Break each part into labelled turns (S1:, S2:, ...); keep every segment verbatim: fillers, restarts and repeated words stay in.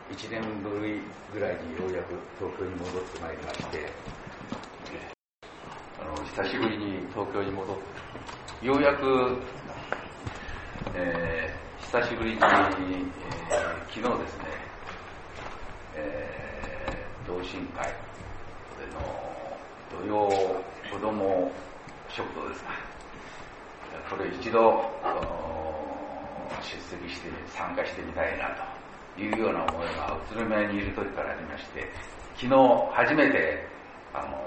S1: いちねんぶりぐらいにようやく東京に戻ってまいりまして、あの久しぶりに東京に戻ってようやく、えー、久しぶりに、えー、昨日ですね、えー、同心会での土曜子ども食堂ですか、これ一度出席して参加してみたいなというような思いが宇都宮にいる時からありまして、昨日初めてあの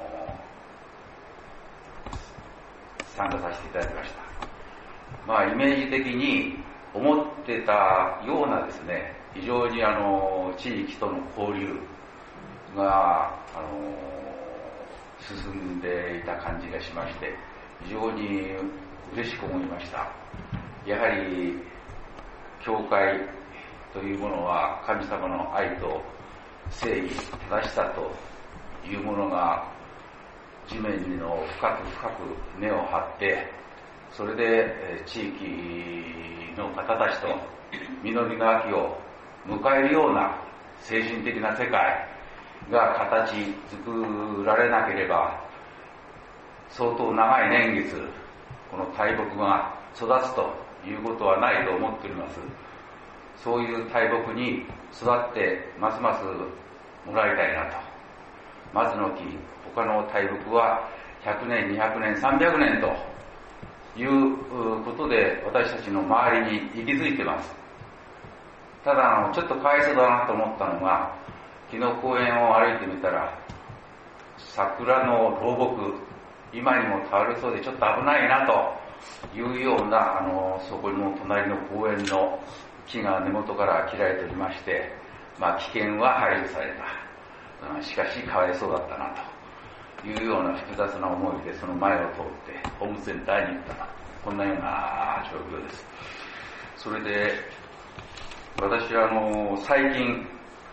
S1: 参加させていただきました。まあイメージ的に思ってたようなですね、非常にあの地域との交流があの進んでいた感じがしまして、非常に嬉しく思いました。やはり教会というものは神様の愛と正義、正しさというものが地面の深く深く根を張って、それで地域の方たちと実りの秋を迎えるような精神的な世界が形作られなければ、相当長い年月この大木が育つということはないと思っております。そういう大木に育ってますますもらいたいなと。松の木、他の大木はひゃくねん、にひゃくねん、さんびゃくねんということで私たちの周りに息づいてます。ただあのちょっとかわいそうだなと思ったのが、昨日公園を歩いてみたら桜の老木、今にも倒れそうでちょっと危ないなというような、あのそこの隣の公園の木が根元から切られておりまして、まあ危険は排除された、うん、しかしかわいそうだったなというような複雑な思いでその前を通ってホームセンターに行ったこんなような状況です。それで私はあの最近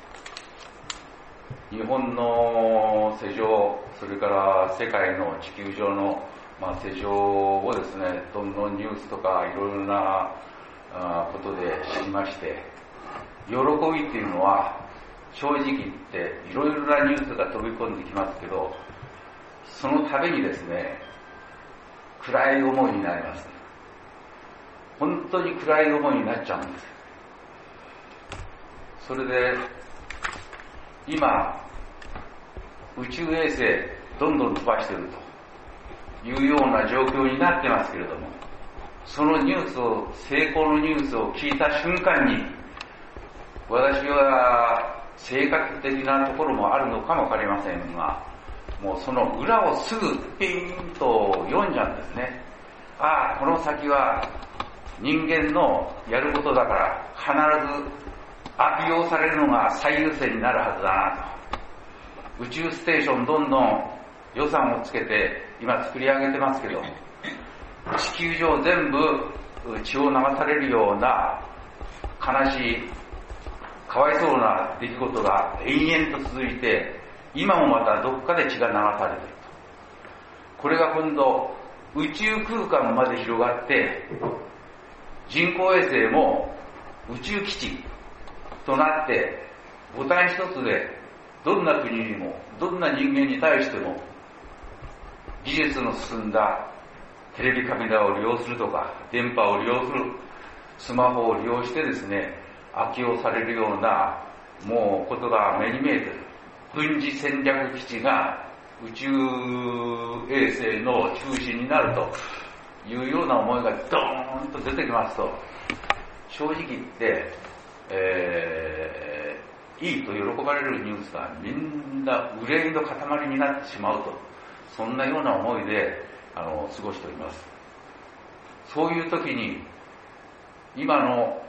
S1: 日本の世情、それから世界の地球上の、まあ、世情をですね、どんどんニュースとかいろいろなことで知りまして、喜びっていうのは正直言っていろいろなニュースが飛び込んできますけど、その度にですね、暗い思いになります。本当に暗い思いになっちゃうんです。それで今宇宙衛星どんどん飛ばしているというような状況になってますけれども、そのニュースを、成功のニュースを聞いた瞬間に、私は性格的なところもあるのかもわかりませんが、もうその裏をすぐピーンと読んじゃうんですね。ああ、この先は人間のやることだから必ず悪用されるのが最優先になるはずだなと。宇宙ステーションどんどん予算をつけて今作り上げてますけど、地球上全部血を流されるような悲しいかわいそうな出来事が延々と続いて、今もまたどっかで血が流されていると。これが今度宇宙空間まで広がって、人工衛星も宇宙基地となって、ボタン一つでどんな国にもどんな人間に対しても技術の進んだテレビカメラを利用するとか電波を利用する、スマホを利用してですね、悪用されるようなもうことが目に見えてる。軍事戦略基地が宇宙衛星の中心になるというような思いがドーンと出てきますと、正直言って、えー、いいと喜ばれるニュースがみんな憂いの塊になってしまうと、そんなような思いであの過ごしております。そういう時に今の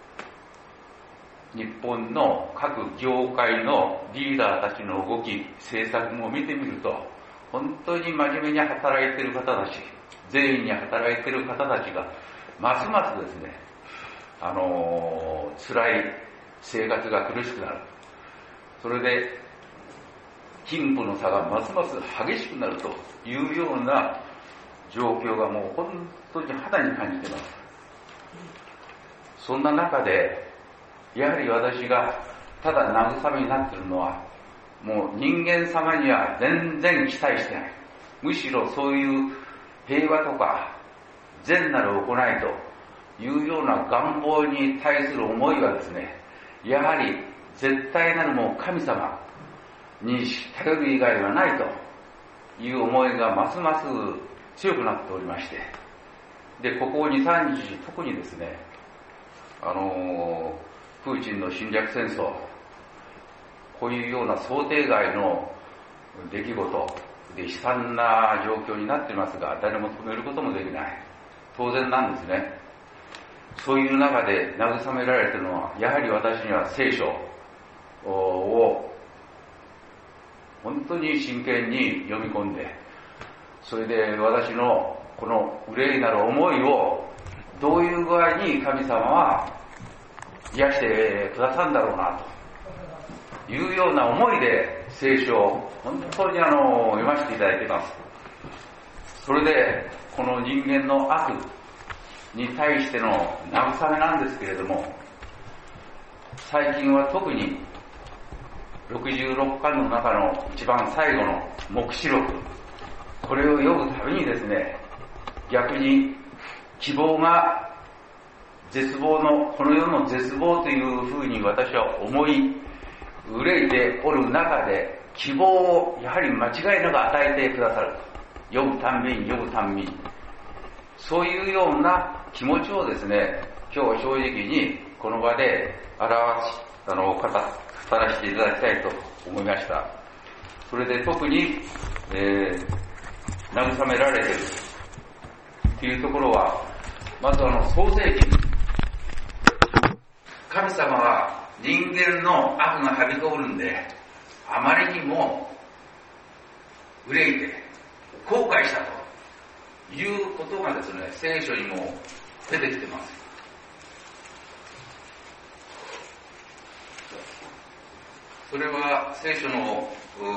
S1: 日本の各業界のリーダーたちの動き、政策を見てみると、本当に真面目に働いている方たち、全員に働いている方たちがますますですね、あのー、辛い生活が苦しくなる。それで貧富の差がますます激しくなるというような状況がもう本当に肌に感じています。そんな中でやはり私がただ慰めになっているのは、もう人間様には全然期待してない。むしろそういう平和とか善なる行いというような願望に対する思いはですね、やはり絶対なるもう神様に頼る以外はないという思いがますます強くなっておりまして、で、ここに、さんにち、特にですね、あのー、プーチンの侵略戦争、こういうような想定外の出来事で悲惨な状況になっていますが、誰も止めることもできない。当然なんですね。そういう中で慰められているのは、やはり私には聖書を本当に真剣に読み込んで、それで私のこの憂いなる思いをどういう具合に神様は癒してくださるんだろうなというような思いで聖書を本当にあの読ませていただいています。それでこの人間の悪に対しての慰めなんですけれども、最近は特にろくじゅうろっかんの中の一番最後の黙示録、これを読むたびにですね、逆に希望が絶望の、この世の絶望というふうに私は思い憂いておる中で、希望をやはり間違いなく与えてくださると。読むたんびに読むたんびに。そういうような気持ちをですね、今日正直にこの場で表し、あの、語らせていただきたいと思いました。それで特に、えー、慰められているというところは、まずあの創世記、神様は人間の悪がはびこるんで、あまりにも憂いて後悔したということがですね、聖書にも出てきてます。それは聖書の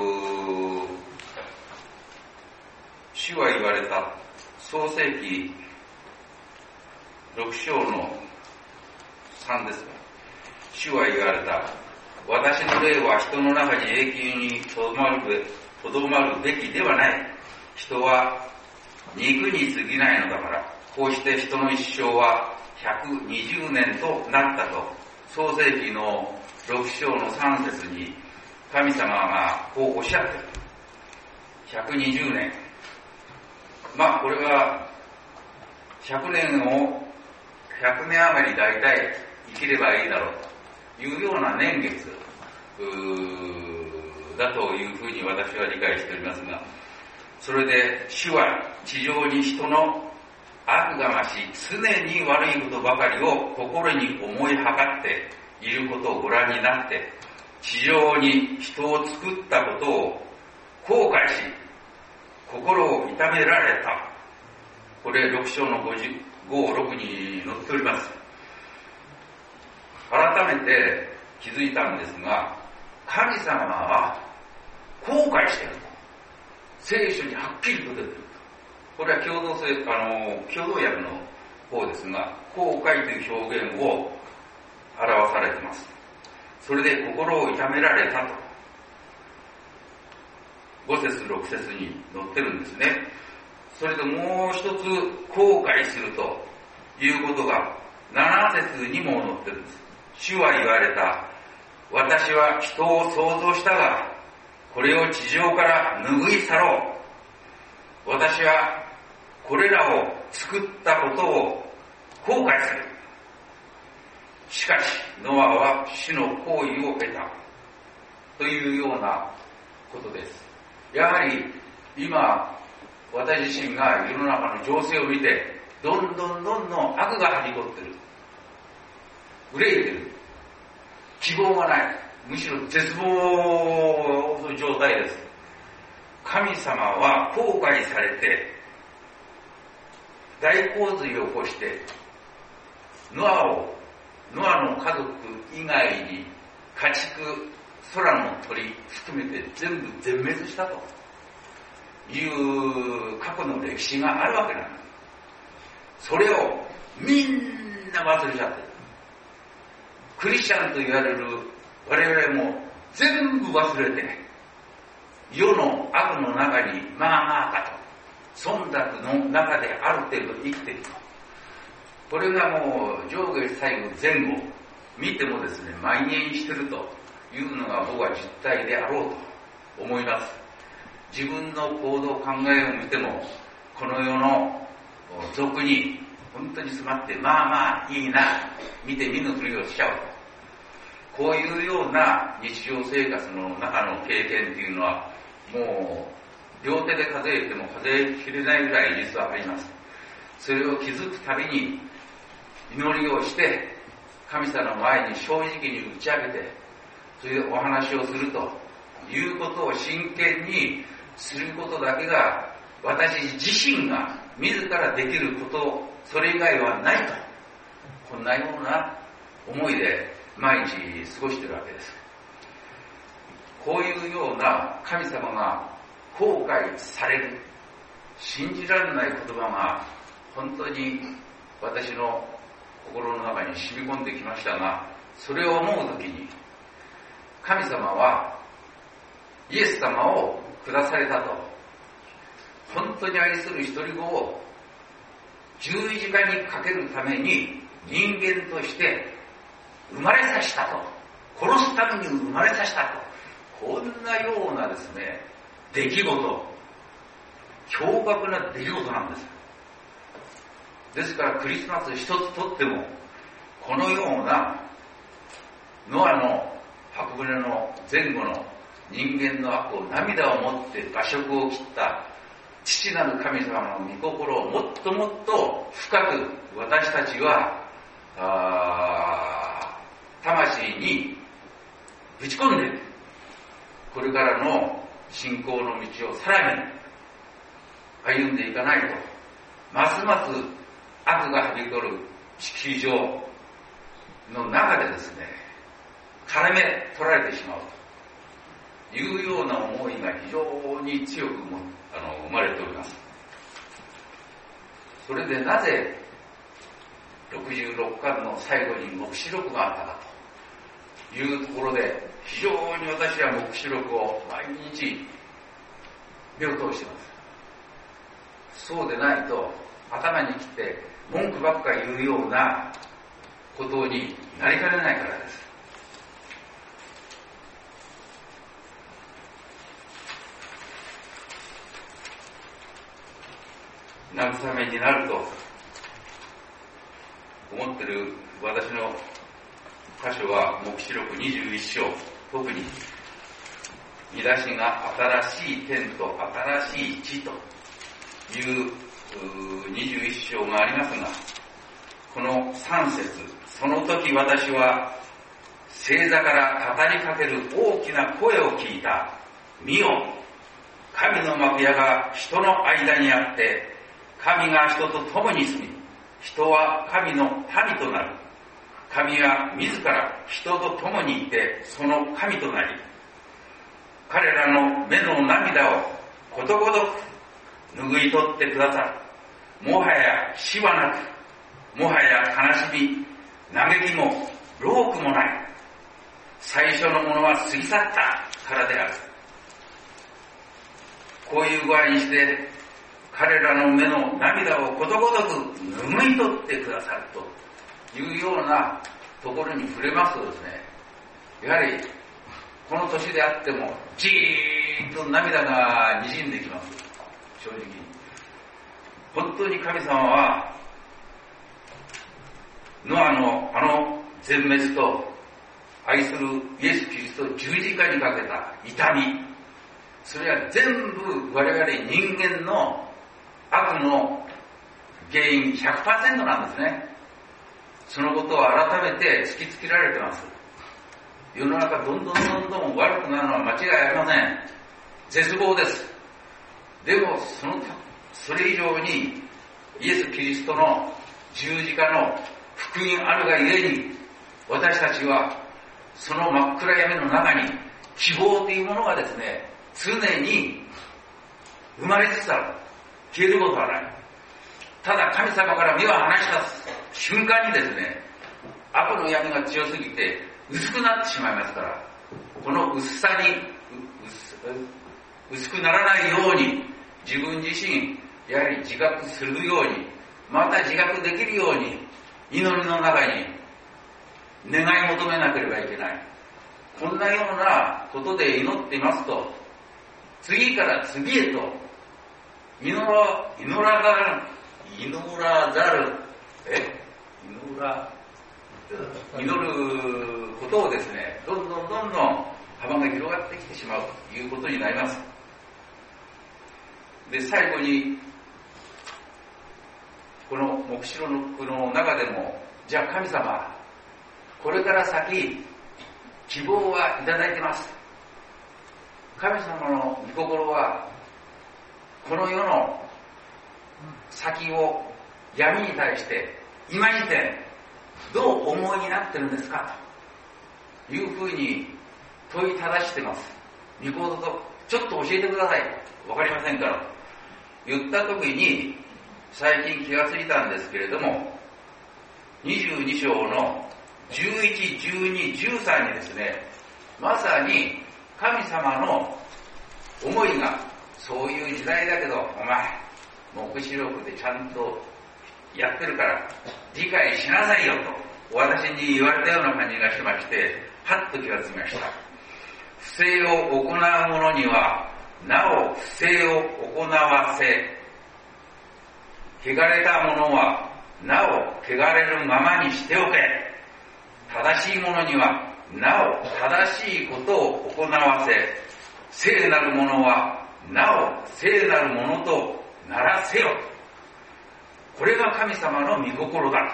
S1: 主は言われた創世記ろく章のさんですが、主は言われた、私の霊は人の中に永久にとどまるべ、とどまるべきではない。人は肉に過ぎないのだから、こうして人の一生はひゃくにじゅうねんとなったと、創世記のろく章のさん節に神様がこうおっしゃっている。ひゃくにじゅうねん。まあこれはひゃくねんをひゃくねん余り大体生きればいいだろうというような年月だというふうに私は理解しておりますが、それで主は地上に人の悪が増し、常に悪いことばかりを心に思いはかっていることをご覧になって、地上に人を作ったことを後悔し、心を痛められた。これろく章のごじゅうご、ろくに載っております。改めて気づいたんですが、神様は後悔していると。聖書にはっきりと出ていると。これは共同性、あの、共同訳の方ですが、後悔という表現を表されています。それで心を痛められたと。ご節ろく節に載ってるんですね。それでもう一つ後悔するということがなな節にも載ってるんです。主は言われた。私は人を創造したが、これを地上から拭い去ろう。私はこれらを作ったことを後悔する。しかし、ノアは主の好意を得た。というようなことです。やはり、今、私自身が世の中の情勢を見て、どんどんどんどん悪がはびこってる。憂いてる。希望がない。むしろ絶望の状態です。神様は後悔されて、大洪水を起こして、ノアを、ノアの家族以外に家畜、空の鳥含めて全部全滅したという過去の歴史があるわけなんです。それをみんな忘れちゃってる。クリスチャンと言われる我々も全部忘れて、世の悪の中にまあまあかと、忖度の中である程度生きていると。これがもう上下左右前後見てもですね、蔓延しているというのが僕は実態であろうと思います。自分の行動考えを見ても、この世の俗に本当に詰まって、まあまあいいな、見て見ぬふりをしちゃうと。こういうような日常生活の中の経験っていうのは、もう両手で数えても数えきれないぐらい実はあります。それを気づくたびに祈りをして、神様の前に正直に打ち上げて、それでお話をするということを真剣にすることだけが、私自身が自らできること、それ以外はないと、こんなような思いで毎日過ごしているわけです。こういうような神様が後悔される、信じられない言葉が本当に私の心の中に染み込んできましたが、それを思うときに、神様はイエス様をくだされたと、本当に愛する一人子を十字架にかけるために人間として生まれさせたと、殺すために生まれさせたと、こんなようなですね、出来事、驚愕な出来事なんです。ですからクリスマス一つとっても、このようなノアの箱舟の前後の人間の悪を涙をもって馬食を切った父なる神様の御心をもっともっと深く私たちはあ魂にぶち込んで、これからの信仰の道をさらに歩んでいかないと、ますます悪がはびこる地球上の中でですね、絡め取られてしまうというような思いが非常に強くもあの生まれております。それでなぜろくじゅうろっかんの最後に黙示録があったかというところで、非常に私は黙示録を毎日目を通しています。そうでないと頭にきて文句ばっかり言うようなことになりかねないからです。慰めになると思ってる私の箇所は黙示録にじゅういっ章、特に見出しが新しい天と新しい地というにじゅういっ章がありますが、このさん節、その時私は星座から語りかける大きな声を聞いた。見よ、神の幕屋が人の間にあって、神が人と共に住み、人は神の民となる。神は自ら人と共にいて、その神となり、彼らの目の涙をことごとく拭い取ってくださる。もはや死はなく、もはや悲しみ、嘆きも労苦もない。最初のものは過ぎ去ったからである。こういう具合にして、彼らの目の涙をことごとく拭い取ってくださるというようなところに触れますとですね、やはりこの年であってもじーっと涙が滲んできます。正直に本当に神様はノアのあの全滅と愛するイエス・キリストを十字架にかけた痛み、それは全部我々人間の悪の原因 ひゃくパーセント なんですね。そのことを改めて突きつけられてます。世の中どんどんどんどん悪くなるのは間違いありません。絶望です。でもそのそれ以上にイエス・キリストの十字架の福音あるがゆえに、私たちはその真っ暗闇の中に希望というものがですね、常に生まれつつある。消えることはない。ただ神様から目を離した瞬間にですね、悪の闇が強すぎて薄くなってしまいますから、この薄さに薄くならないように自分自身やはり自覚するように、また自覚できるように祈りの中に願い求めなければいけない。こんなようなことで祈っていますと、次から次へと祈ら祈らざる祈らざるえ祈ら祈ることをですね、どんどんどんどん幅が広がってきてしまうということになります。で、最後にこの黙示録の中でも、じゃあ神様、これから先希望はいただいてます。神様の御心はこの世の先を闇に対して今時点どう思いになってるんですかというふうに問いただしてます。御心とちょっと教えてください。わかりませんから言った時に、最近気がついたんですけれども、にじゅうに章のじゅういち、じゅうに、じゅうさんにですね、まさに神様の思いが、そういう時代だけどお前黙示録でちゃんとやってるから理解しなさいよと私に言われたような感じがしまして、はっと気がつきました。不正を行う者にはなお不正を行わせ、汚れた者はなお汚れるままにしておけ。正しい者にはなお正しいことを行わせ、聖なる者はなお聖なる者とならせよ。これが神様の御心だ。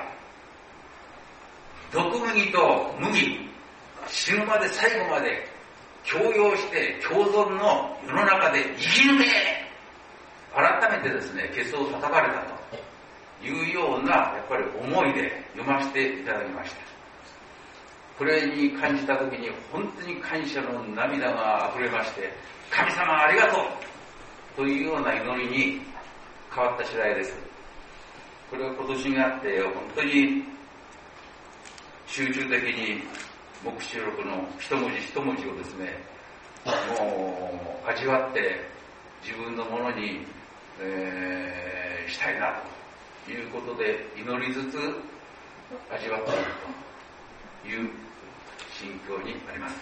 S1: 毒麦と麦、死ぬまで最後まで共用して共存の世の中で生き抜け。改めてですね、ケツを叩かれたというようなやっぱり思いで読ませていただきました。これに感じたときに本当に感謝の涙が溢れまして、神様ありがとうというような祈りに変わった次第です。これは今年にあって本当に集中的に黙示録の一文字一文字をですね、もう味わって自分のものに、えー、したいなということで祈りつつ味わっているという心境にあります。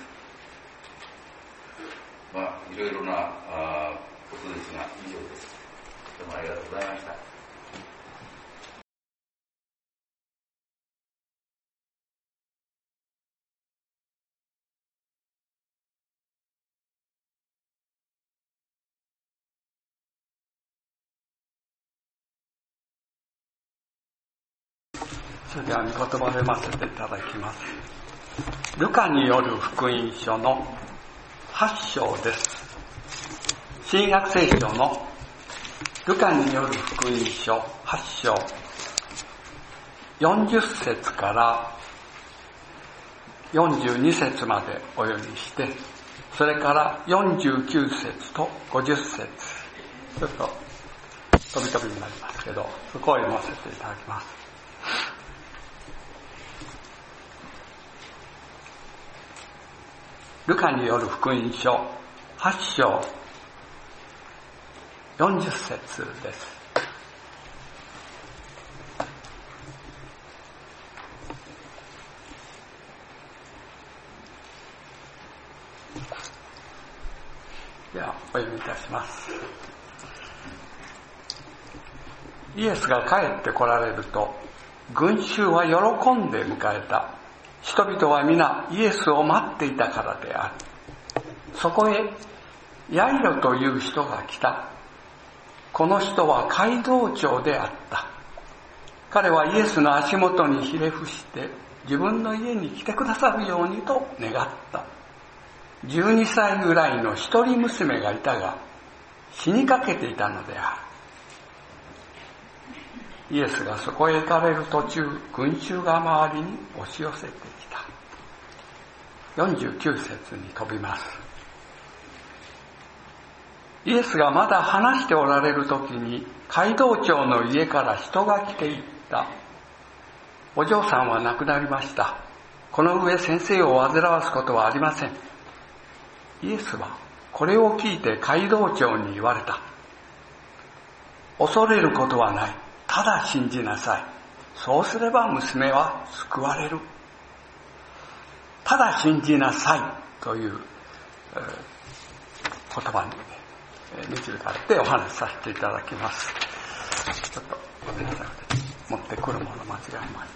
S1: まあいろいろなあことですが以上です。どうもありがとうございました。
S2: それでは御言葉を読ませていただきます。ルカによる福音書のはち章です。新約聖書のルカによる福音書はち章よんじゅっ節からよんじゅうに節までお読みして、それからよんじゅうきゅう節とごじゅっ節、ちょっと飛び飛びになりますけど、そこを読ませていただきます。ルカによる福音書はち章よんじゅっ節です。ではお読みいたします。イエスが帰って来られると、群衆は喜んで迎えた。人々は皆イエスを待っていたからである。そこへヤイロという人が来た。この人は街道長であった。彼はイエスの足元にひれ伏して自分の家に来てくださるようにと願った。じゅうにさいぐらいの一人娘がいたが死にかけていたのである。イエスがそこへ行かれる途中、群衆が周りに押し寄せてきた。よんじゅうきゅう節に飛びます。イエスがまだ話しておられる時に、街道長の家から人が来ていった。お嬢さんは亡くなりました。 この上先生を煩わすことはありません。イエスはこれを聞いて街道長に言われた。恐れることはない。ただ信じなさい。そうすれば娘は救われる。ただ信じなさいという、えー、言葉に導かれてお話しさせていただきます。ちょっとごめんなさい。持ってくるもの間違えました。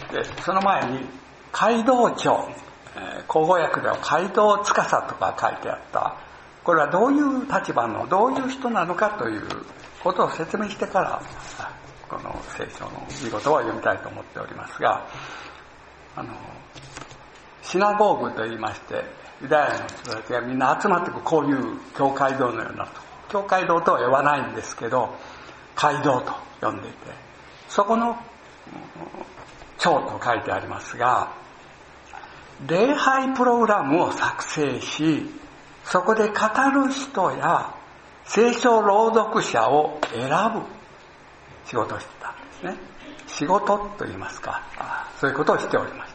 S2: でその前に街道長、えー、口語訳では街道司とか書いてあった。これはどういう立場のどういう人なのかということを説明してからこの聖書の見事を読みたいと思っておりますが、あのシナゴーグと言いましてユダヤの人たちがみんな集まってくこういう教会堂のようなと教会堂とは呼ばないんですけど街道と呼んでいて、そこの長と書いてありますが、礼拝プログラムを作成し、そこで語る人や聖書朗読者を選ぶ仕事をしてたんですね。仕事と言いますか、そういうことをしておりました。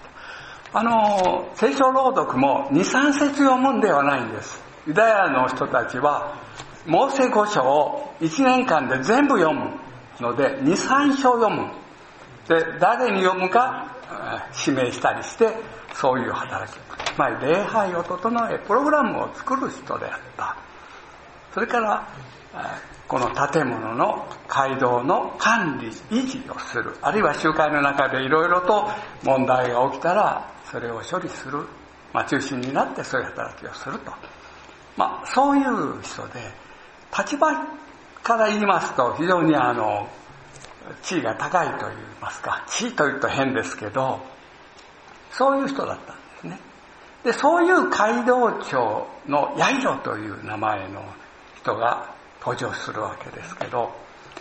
S2: あの聖書朗読もに、さん節読むんではないんです。ユダヤの人たちはモーセ五書をいちねんかんで全部読むのでに、さん章読む。で誰に読むか指名したりしてそういう働き、つまり礼拝を整えプログラムを作る人であった。それからこの建物の街道の管理維持をする、あるいは集会の中でいろいろと問題が起きたらそれを処理する、まあ、中心になってそういう働きをすると、まあ、そういう人で立場から言いますと非常にあの地位が高いと言いますか、地位というと変ですけどそういう人だったんですね。でそういう街道長のヤイロという名前の人が登場するわけですけど、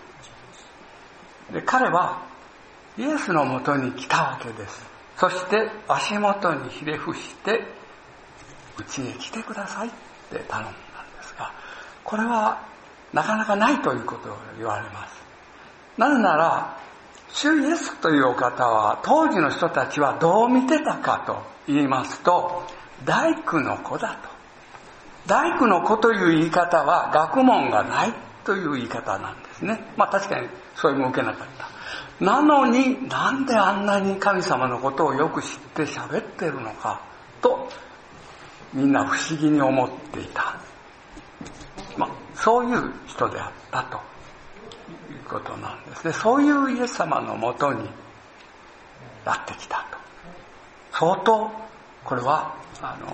S2: で彼はイエスのもとに来たわけです。そして足元にひれ伏してうちへ来てくださいって頼んだんですが、これはなかなかないということを言われます。なぜなら主イエスというお方は当時の人たちはどう見てたかと言いますと、大工の子だと。大工の子という言い方は学問がないという言い方なんですね。まあ確かにそういうのも受けなかった。なのになんであんなに神様のことをよく知って喋ってるのかとみんな不思議に思っていた。まあそういう人であったということなんですね。そういうイエス様のもとにやってきたと。相当これはあの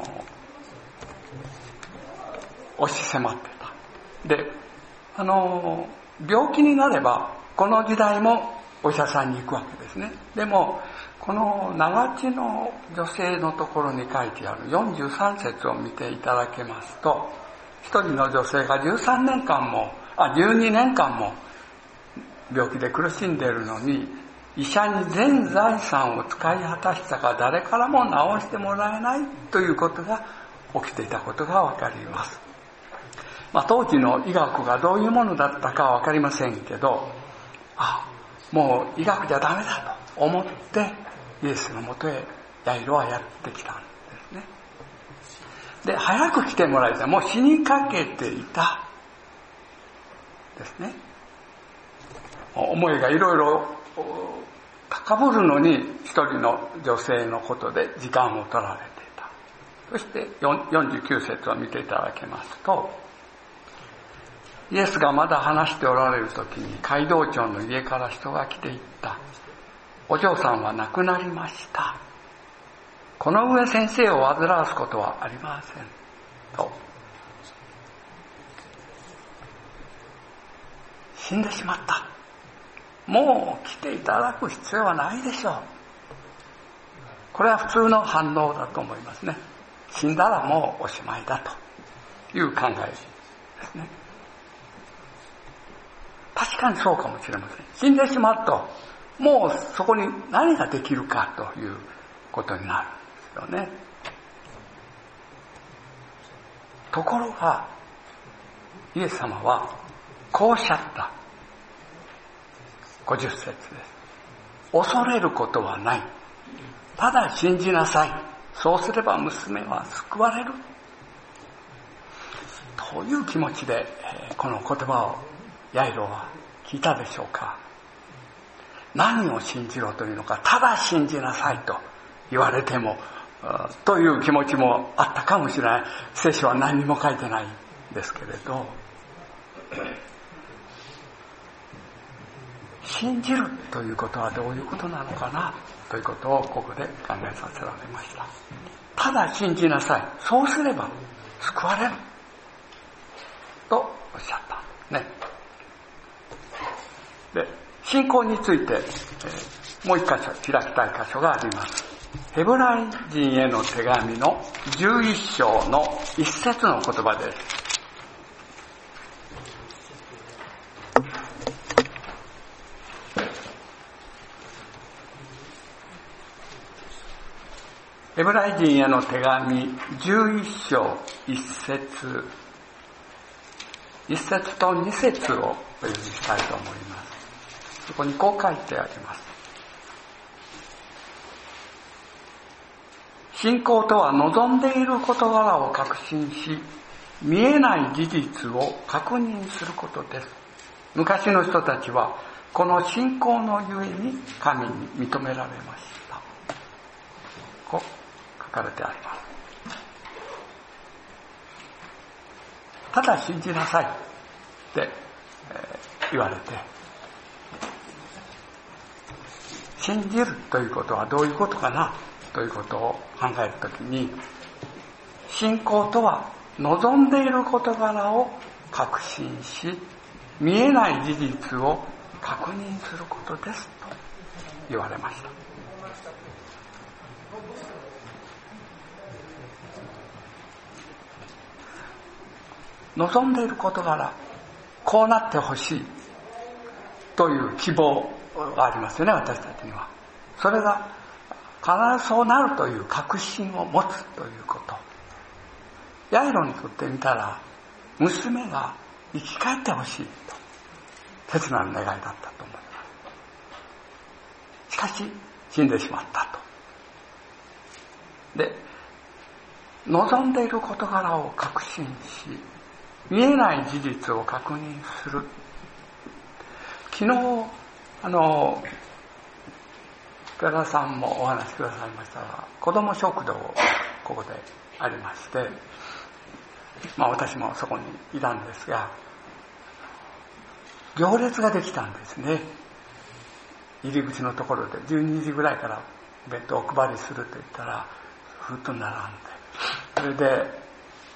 S2: 押し迫ってた。で、あの病気になればこの時代もお医者さんに行くわけですね。でもこの長地の女性のところに書いてあるよんじゅうさん節を見ていただけますと、一人の女性がじゅうさんねんかんもあじゅうにねんかんも病気で苦しんでいるのに、医者に全財産を使い果たしたが誰からも治してもらえないということが起きていたことがわかります。まあ、当時の医学がどういうものだったかはわかりませんけど、あ、もう医学じゃダメだと思ってイエスのもとへヤイロはやってきたんですね。で、早く来てもらいたい。もう死にかけていたですね。思いがいろいろ高ぶるのに一人の女性のことで時間を取られていた。そしてよんじゅうきゅう節を見ていただけますと、イエスがまだ話しておられる時に街道長の家から人が来ていった。お嬢さんは亡くなりました。この上先生を煩わすことはありませんと。死んでしまった。もう来ていただく必要はないでしょう。これは普通の反応だと思いますね。死んだらもうおしまいだという考えですね。確かにそうかもしれません。死んでしまうともうそこに何ができるかということになるんですよね。ところがイエス様はこうおっしゃった。ごじゅっ節です。恐れることはない。ただ信じなさい。そうすれば娘は救われる。という気持ちでこの言葉をヤイロは聞いたでしょうか。何を信じろというのか、ただ信じなさいと言われてもという気持ちもあったかもしれない。聖書は何にも書いてないんですけれど、信じるということはどういうことなのかなということをここで考えさせられました。ただ信じなさい。そうすれば救われるとおっしゃったね。で、信仰について、えー、もう一箇所開きたい箇所があります。ヘブライ人への手紙のじゅういっ章の一節の言葉です。ヘブライ人への手紙じゅういっ章一節、一節と二節をお読みしたいと思います。そこにこう書いてあります。信仰とは望んでいる事柄を確信し、見えない事実を確認することです。昔の人たちはこの信仰のゆえに神に認められました。こう書かれてあります。ただ信じなさいって、えー、言われて、信じるということはどういうことかなということを考えるときに、信仰とは望んでいる事柄を確信し、見えない事実を確認することですと言われました。望んでいる事柄、こうなってほしいという希望がありますよね、私たちには。それが必ずそうなるという確信を持つということ。ヤイロにとってみたら、娘が生き返ってほしいと切なる願いだったと思います。しかし死んでしまったと。で、望んでいる事柄を確信し、見えない事実を確認する。昨日あの寺田さんもお話しくださいましたが、子ども食堂ここでありまして、まあ私もそこにいたんですが、行列ができたんですね。入り口のところでじゅうにじぐらいから弁当をお配りすると言ったら、ふっと並んで、それで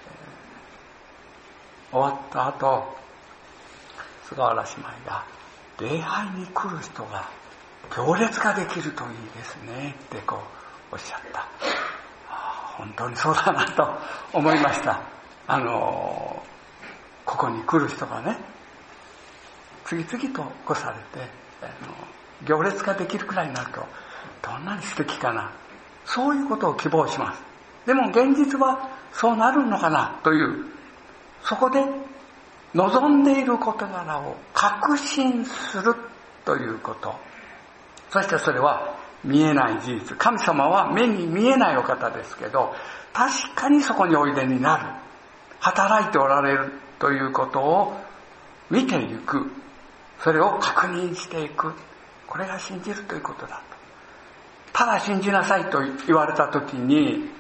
S2: 終わった後、菅原姉妹が、礼拝に来る人が行列ができるといいですねってこうおっしゃった。あ、本当にそうだなと思いました。あのここに来る人がね、次々と越されて、あの行列ができるくらいになるとどんなに素敵かな、そういうことを希望します。でも現実はそうなるのかなという、そこで望んでいる事柄を確信するということ。そしてそれは見えない事実。神様は目に見えないお方ですけど、確かにそこにおいでになる、働いておられるということを見ていく、それを確認していく、これが信じるということだと。ただ信じなさいと言われたときに、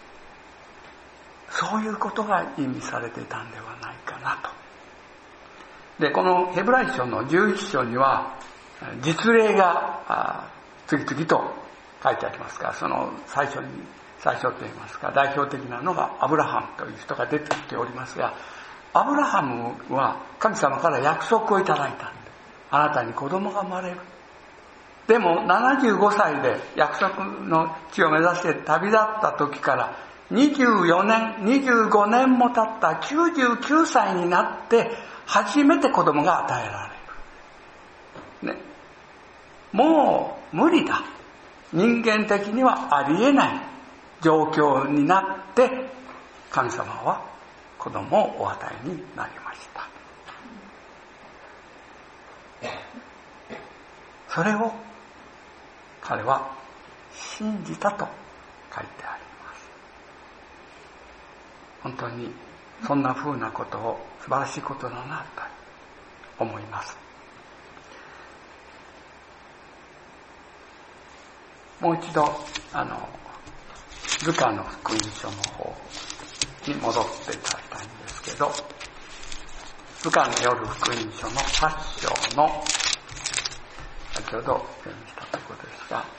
S2: そういうことが意味されていたんではないかなと。で、このヘブライ書のじゅういっ章には実例が次々と書いてありますが、その最初に最初といいますか代表的なのがアブラハムという人が出てきておりますが、アブラハムは神様から約束をいただいたんで、あなたに子供が生まれる。でもななじゅうごさいで約束の地を目指して旅立った時からにじゅうよねん、にじゅうごねんも経ったきゅうじゅうきゅうさいになって初めて子供が与えられる、ね、もう無理だ、人間的にはありえない状況になって神様は子供をお与えになりました。 それを彼は信じたと書いてあります。本当にそんな風なことを素晴らしいことだなと思います。もう一度あのルカの福音書の方に戻っていただきたいんですけど、ルカの夜福音書のはち章の先ほど読みしたところですが、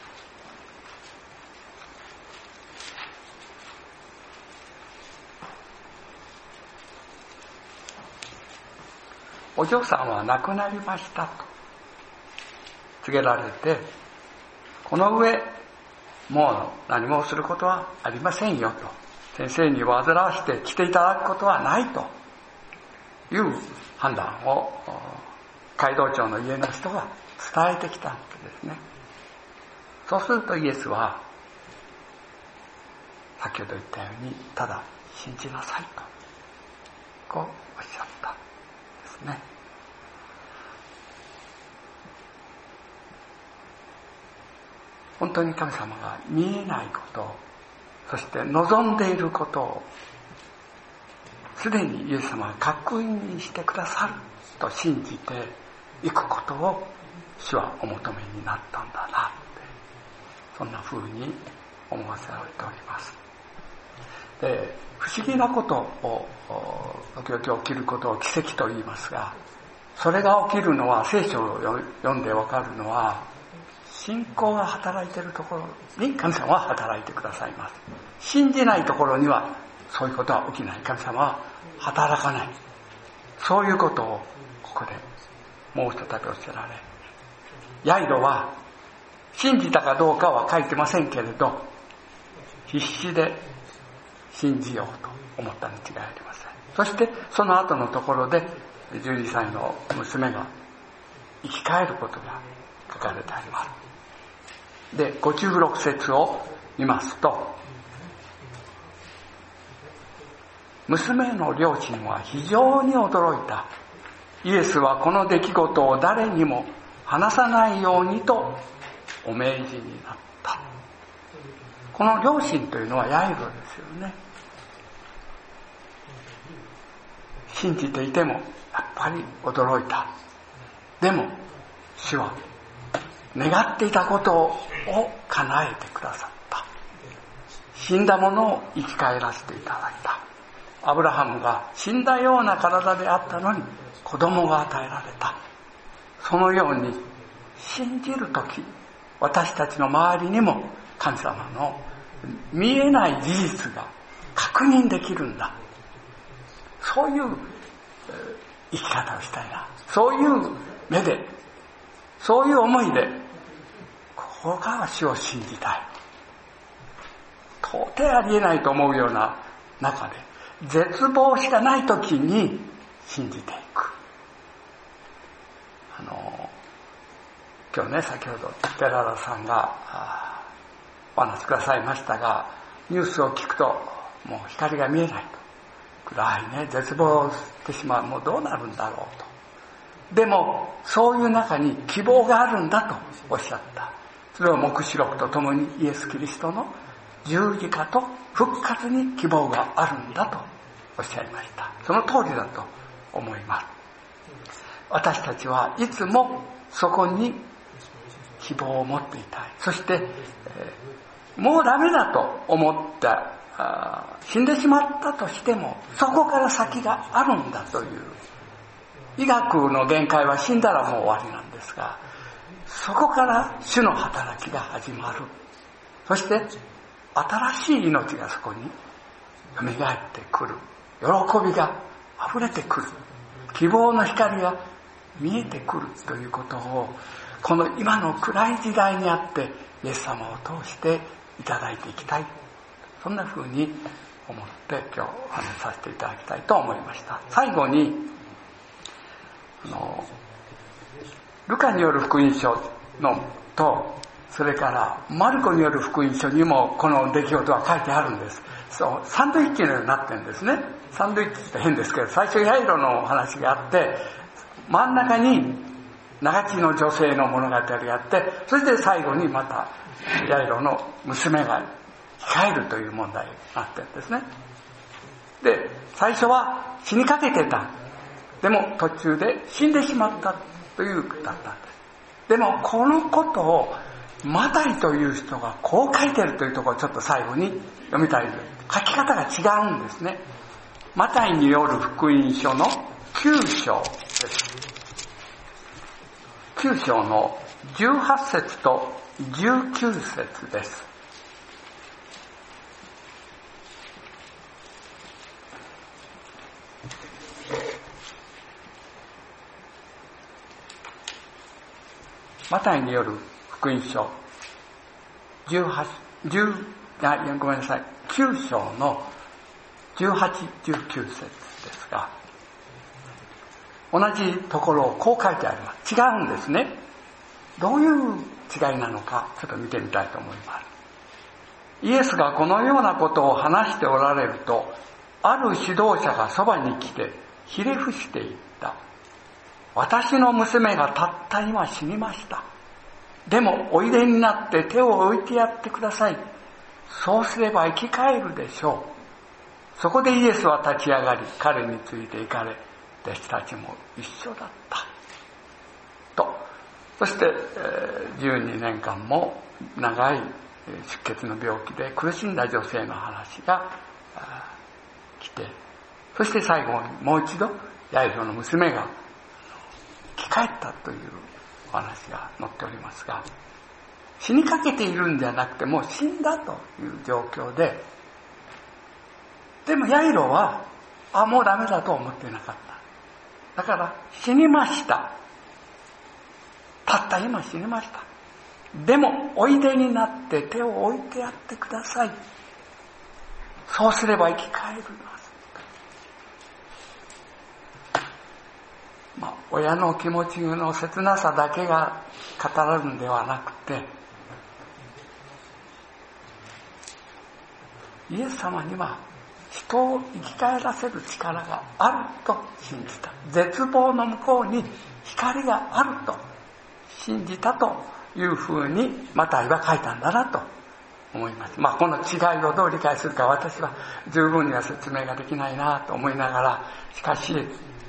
S2: お嬢さんは亡くなりましたと告げられて、この上もう何もすることはありませんよと、先生に煩わして来ていただくことはないという判断を街道長の家の人が伝えてきたわけですね。そうするとイエスは先ほど言ったように、ただ信じなさいとこうおっしゃったんですね。本当に神様が見えないこと、そして望んでいることをすでにイエス様が確認してくださると信じていくことを主はお求めになったんだなって、そんな風に思わせられております。で、不思議なことを時々起きることを奇跡と言いますが、それが起きるのは、聖書を読んでわかるのは、信仰が働いているところに神様は働いてくださいます。信じないところにはそういうことは起きない。神様は働かない。そういうことをここでもう一度おっしゃられ、ヤイロは信じたかどうかは書いてませんけれど、必死で信じようと思ったに違いありません。そしてその後のところでじゅうにさいの娘が生き返ることが書かれてあります。で、ごじゅうろく節を見ますと、娘の両親は非常に驚いた。イエスはこの出来事を誰にも話さないようにとお命じになった。この両親というのはヤイロですよね。信じていてもやっぱり驚いた。でも主は願っていたことを叶えてくださった。死んだものを生き返らせていただいた。アブラハムが死んだような体であったのに子供が与えられた。そのように信じるとき、私たちの周りにも神様の見えない事実が確認できるんだ。そういう生き方をしたいな。そういう目で、そういう思いで、ここが主を信じたい。到底ありえないと思うような中で、絶望しかないときに信じていく。あの、今日ね、先ほど寺田さんがお話しくださいましたが、ニュースを聞くともう光が見えないと。暗いね、絶望してしまう。もうどうなるんだろうと。でもそういう中に希望があるんだとおっしゃった。それを黙示録とともにイエス・キリストの十字架と復活に希望があるんだとおっしゃいました。その通りだと思います。私たちはいつもそこに希望を持っていたい。そして、えー、もうダメだと思った死んでしまったとしてもそこから先があるんだという、医学の限界は死んだらもう終わりなんですが、そこから主の働きが始まる。そして新しい命がそこに蘇ってくる。喜びが溢れてくる。希望の光が見えてくるということを、この今の暗い時代にあってイエス様を通していただいていきたい。そんな風に思って今日お話しさせていただきたいと思いました。最後に、あのルカによる福音書のと、それからマルコによる福音書にもこの出来事は書いてあるんです。そう、サンドイッチのようになってるんですね。サンドイッチって変ですけど、最初ヤイロの話があって、真ん中に長地の女性の物語があって、そして最後にまたヤイロの娘が控えるという問題があってるんですね。で、最初は死にかけてた。でも途中で死んでしまったというだったんです。でもこのことをマタイという人がこう書いてるというところをちょっと最後に読みたいです。書き方が違うんですね。マタイによる福音書のきゅう章です。きゅう章のじゅうはち節とじゅうきゅう節です。マタイによる福音書じゅうはち、じゅう、あ、ごめんなさい、きゅう章のじゅうはち、じゅうきゅう節ですが、同じところをこう書いてあります。違うんですね。どういう違いなのかちょっと見てみたいと思います。イエスがこのようなことを話しておられると、ある指導者がそばに来てひれ伏していった。私の娘がたった今死にました。でもおいでになって手を置いてやってください。そうすれば生き返るでしょう。そこでイエスは立ち上がり、彼について行かれ、弟子たちも一緒だったと。そしてじゅうにねんかんも長い出血の病気で苦しんだ女性の話が来て、そして最後にもう一度ヤイロの娘が生き返ったというお話が載っておりますが、死にかけているんじゃなくてもう死んだという状況で、でもヤイロはあもうダメだと思っていなかった。だから死にました。たった今死にました。でもおいでになって手を置いてやってください。そうすれば生き返ります。まあ、親の気持ちの切なさだけが語られるんではなくて、イエス様には人を生き返らせる力があると信じた。絶望の向こうに光があると信じたというふうにマタイは書いたんだなと思います。まあこの違いをどう理解するか私は十分には説明ができないなと思いながら、しかし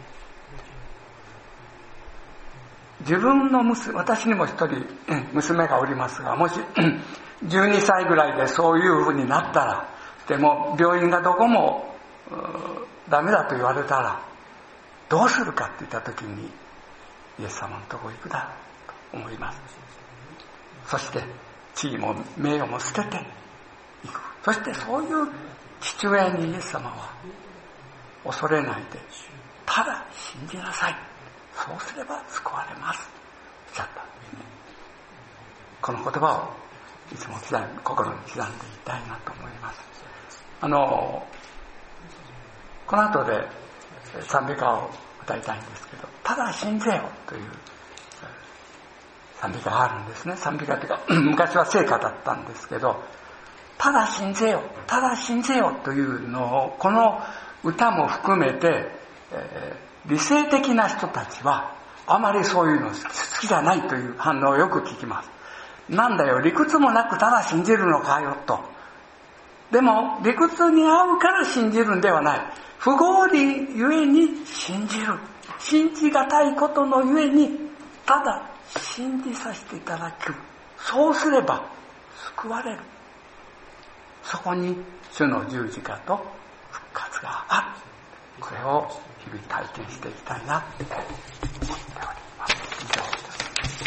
S2: 自分の娘、私にも一人娘がおりますが、もしじゅうにさいぐらいでそういうふうになったら、でも病院がどこもダメだと言われたらどうするかって言った時にイエス様のところに行くだろうと思います。そして地位も名誉も捨てていく。そしてそういう父親にイエス様は恐れないで、ただ信じなさい。そうすれば救われます。おっしゃったんですね。この言葉をいつも刻ん心に刻んでいたいなと思います。あのこの後で賛美歌を歌いたいんですけど、ただ信ぜよという賛美歌があるんですね。賛美歌というか昔は聖歌だったんですけど、ただ信ぜよ、ただ信ぜよというのをこの歌も含めて、えー理性的な人たちはあまりそういうの好きじゃないという反応をよく聞きます。なんだよ、理屈もなくただ信じるのかよと。でも理屈に合うから信じるんではない。不合理ゆえに信じる。信じがたいことのゆえにただ信じさせていただく。そうすれば救われる。そこに主の十字架と復活がある。これを日々体験していきたいなと思っております。以上です。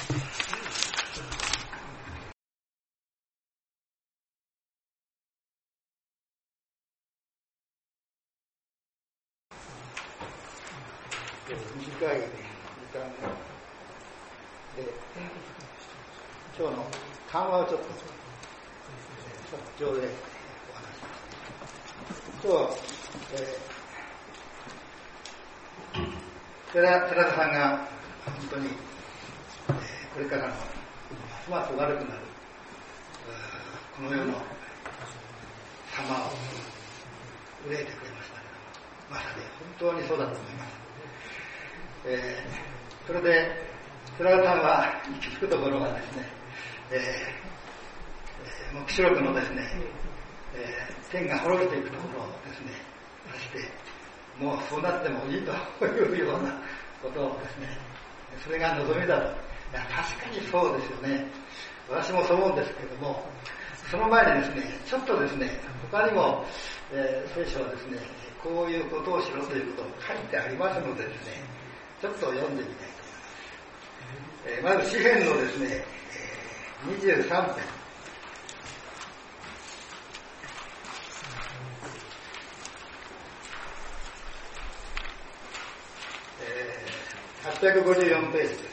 S3: 短い時間で今日の緩和をちょっと即興でお話します。今日は、えー寺, 寺田さんが本当に、えー、これからのますます悪くなるこの世の様を憂えてくれました。まさに本当にそうだと思います。えー、それで寺田さんは行き着くところがですね、えー、黙示録のですね、えー、天が滅びていくところをですね、そしてもうそうなってもいいというようなことをですね、それが望みだと。いや、確かにそうですよね。私もそう思うんですけれども、その前にですね、ちょっとですね、他にも、えー、聖書はですね、こういうことをしろということを書いてありますのでですね、ちょっと読んでみたいと思います。えー、まず詩編のですね、えー、にじゅうさん編。えー、はっぴゃくごじゅうよんページです。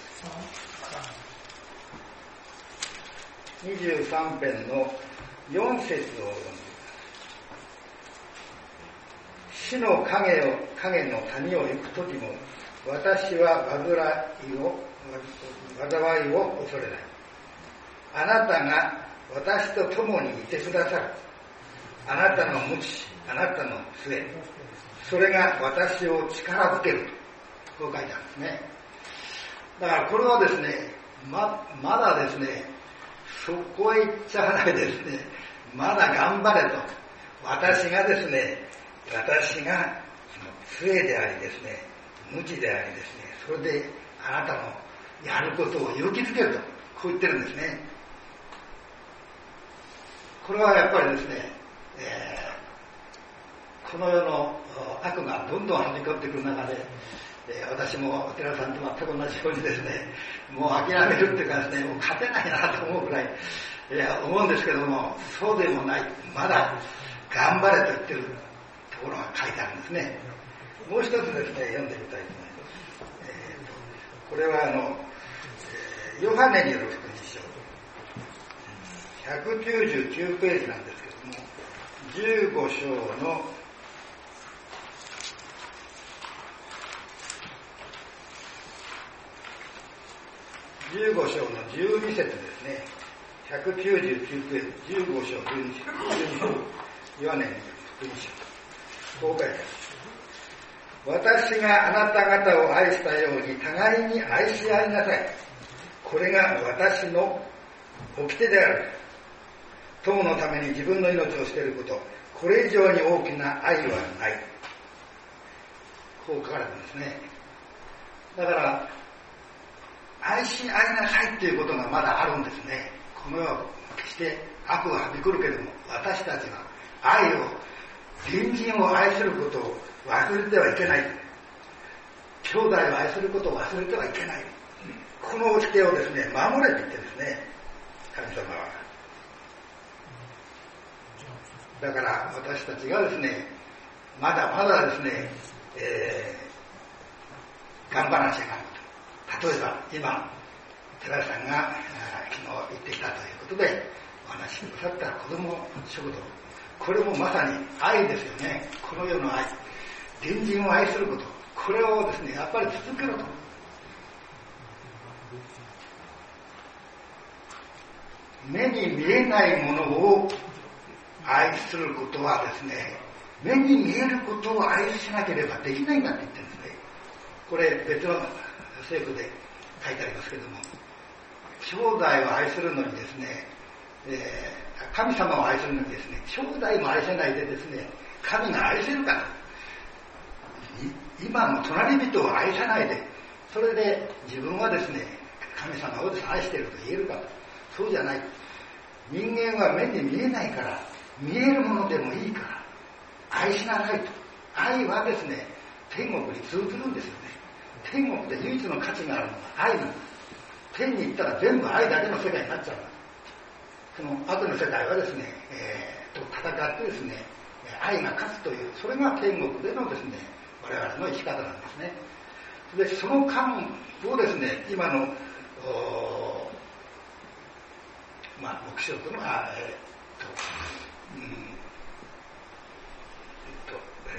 S3: にじゅうさん編のよん節を読んでいます。死の影を、影の谷を行くときも、私は煩いを、災いを恐れない。あなたが私と共にいてくださる。あなたの無知、あなたの杖、それが私を力づける。こう書いてあるんですね。だからこれはですね、ま、まだですね、そこへ行っちゃわないですね、まだ頑張れと。私がですね、私がその杖でありですね、無知でありですね、それであなたのやることを勇気づけると、こう言ってるんですね。これはやっぱりですね、えー、この世の悪がどんどんはびこってくる中で、えー、私もお寺さんと全く同じようにですね、もう諦めるっていうかですね、もう勝てないなと思うぐらい、いや思うんですけども、そうでもない、まだ頑張れと言ってるところが書いてあるんですね。もう一つですね、読んでみたいと思います。えー、これはあの、えー、ヨハネによる福音書、ひゃくきゅうじゅうきゅうページなんですけども、じゅうご章のじゅうご章のじゅうに節ですね。ひゃくきゅうじゅうきゅうページ、じゅうご章じゅうに章、ヨハネによる福音書。こう書いてある。私があなた方を愛したように互いに愛し合いなさい。これが私の掟である。友のために自分の命を捨てること、これ以上に大きな愛はない。こう書かれてますね。だから愛し合いなさいっていうことがまだあるんですね。この世は決して悪ははびこるけれども、私たちは愛を、隣人を愛することを忘れてはいけない。兄弟を愛することを忘れてはいけない。この掟をですね、守れって言ってるんですね、神様は。だから私たちがですね、まだまだですね、えー、頑張らなきゃいけないこと。例えば今、寺田さんが昨日行ってきたということでお話しくださった子ども食堂、これもまさに愛ですよね。この世の愛、隣人を愛すること、これをですね、やっぱり続けろと。目に見えないものを愛することはですね、目に見えることを愛しなければできないんだって言ってるんですね。これ別の聖句で書いてありますけども、兄弟を愛するのにですね、えー、神様を愛するのにですね、兄弟も愛せないでですね、神が愛せるかと。今の隣人を愛さないで、それで自分はですね、神様を愛していると言えるかと。そうじゃない。人間は目に見えないから、見えるものでもいいから愛しなさいと。愛はですね、天国に通ずるんですよね。天国で唯一の価値があるのは愛なんです。天に行ったら全部愛だけの世界になっちゃう。その後の世界はですね、えー、と戦ってですね、愛が勝つという、それが天国でのですね、我々の生き方なんですね。で、その間をですね、今のまあ、黙示録の、あ、えー、っと、うん、えっと、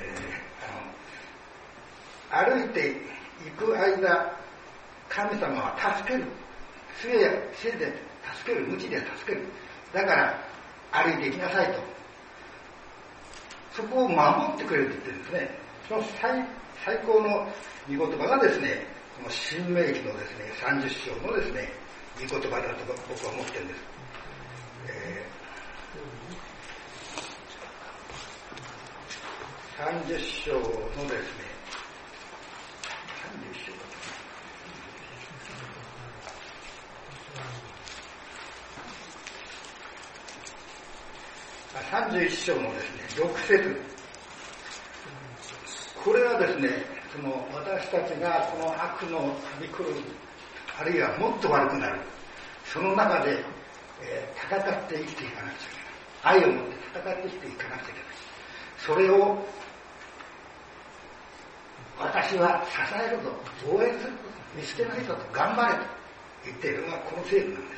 S3: えー、あの、歩いて行く間、神様は助ける。杖や杖で助ける、鞭で助ける。だから歩いて行きなさいと。そこを守ってくれるって言ってるんですね。その 最, 最高の御言葉がですね、 この新明記のですね、さんじゅっ章のですね、いい言葉だと僕は思ってるんです。えー、さんじゅっ章のですね、さんじゅっ章さんじゅういっ章のですね、ろく節。これはですね、その私たちがこの悪のはびこる、あるいはもっと悪くなる、その中で、えー、戦って生きていかなくちゃいけない。愛を持って戦って生きていかなくちゃいけない。それを私は支えるぞ、応援するぞ、見捨てないぞと、頑張れと言っているのがこの聖句なんです。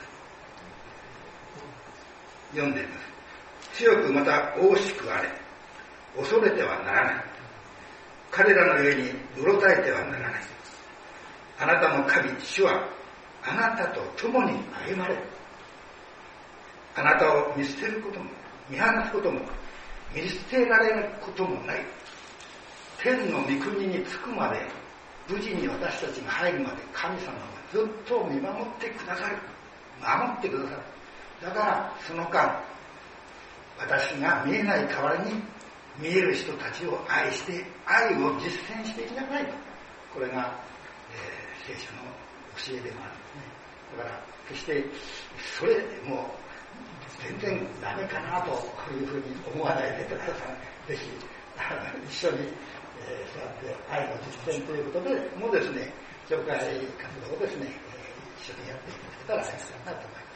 S3: 読んでいます。強くまた大しくあれ、恐れてはならない。彼らの上にうろたえてはならない。あなたの神、主はあなたと共に歩まれる。あなたを見捨てることも、見放すことも、見捨てられることもない。天の御国に着くまで、無事に私たちが入るまで、神様はずっと見守ってくださる。守ってくださる。だからその間、私が見えない代わりに見える人たちを愛して愛を実践していきなさいと。これが、えー、聖書の教えでもあるんですね。だから決してそれもう全然ダメかなというふうに思わないでください。ぜひ一緒に、えー、そうやって愛の実践ということでもうですね、教会活動をですね、えー、一緒にやっていただけたらいいかなと思います。